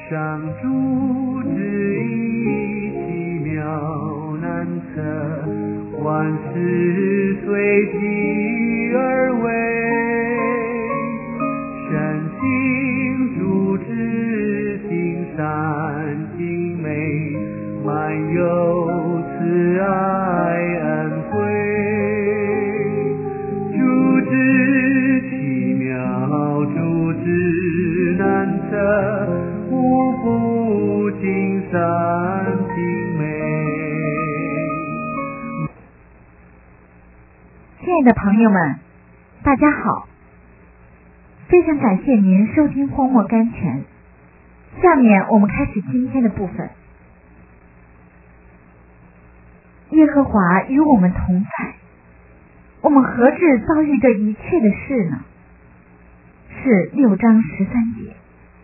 上主旨意奇妙难测，万事随机而为，神行主旨行善行美，满有慈爱恩惠，主旨奇妙，主旨难测，无不尽善尽美。 亲爱的朋友们，大家好，非常感谢您收听荒漠甘泉。下面我们开始今天的部分。耶和华与我们同在，我们何至遭遇这一切的事呢？是6章13节。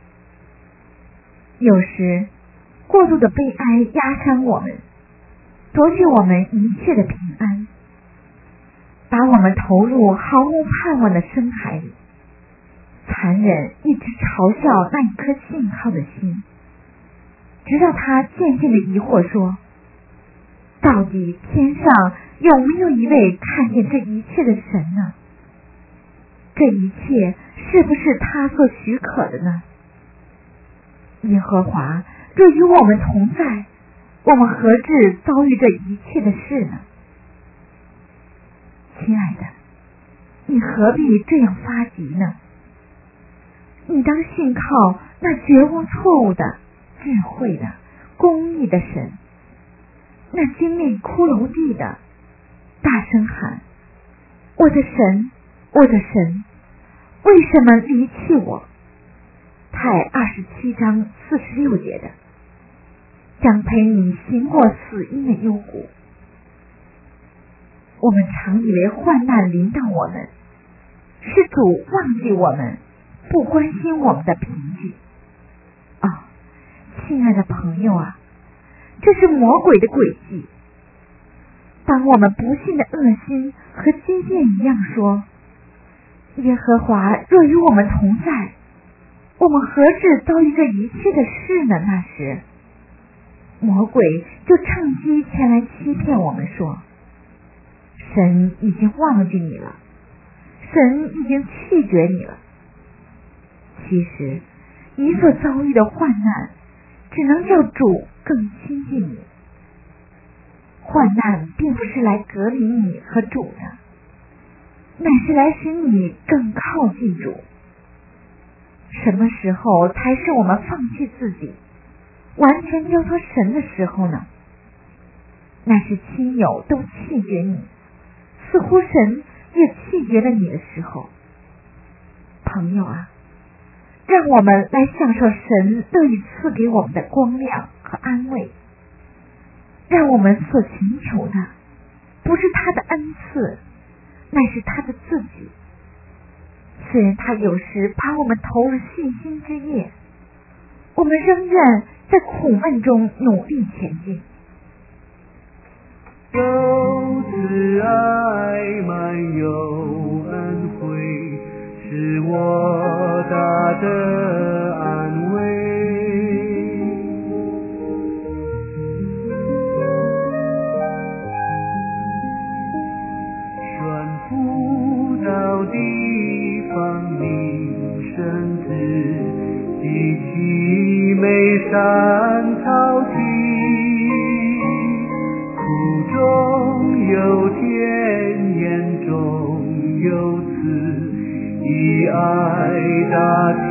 有时过度的悲哀压伤我们，夺去我们一切的平安，把我们投入毫无盼望的深海里，残忍一直嘲笑那一颗信靠的心，直到他渐渐的疑惑说，到底天上有没有一位看见这一切的神呢？这一切是不是他所许可的呢？耶和华若与我们同在，我们何至遭遇这一切的事呢？亲爱的，你何必这样发急呢？你当信靠那绝无错误的、智慧的、公义的神，那经历骷髅地的，大声喊，我的神，我的神，为什么离弃我？太27章46节的，将陪你行过死荫的幽谷。我们常以为患难临到我们，是主忘记我们，不关心我们的凭据。亲爱的朋友啊，这是魔鬼的诡计。当我们不信的恶心和经验一样说，耶和华若与我们同在，我们何至遭遇这一切的事呢？那时魔鬼就趁机前来欺骗我们说，神已经忘记你了，神已经弃绝你了。其实你所遭遇的患难只能叫主更亲近你，患难并不是来隔离你和主的，乃是来使你更靠近主。什么时候才是我们放弃自己，完全交托神的时候呢？那是亲友都弃绝你，似乎神也弃绝了你的时候。朋友啊，让我们来享受神乐意赐给我们的光亮和安慰。让我们所寻求的不是他的恩赐，乃是他的自己。虽然他有时把我们投入信心之夜，我们仍愿在苦闷中努力前进。 有慈爱满有恩惠，是我大的安慰。宣布到地方名声之，极其美善草地，苦中有甜，眼中有慈，以爱大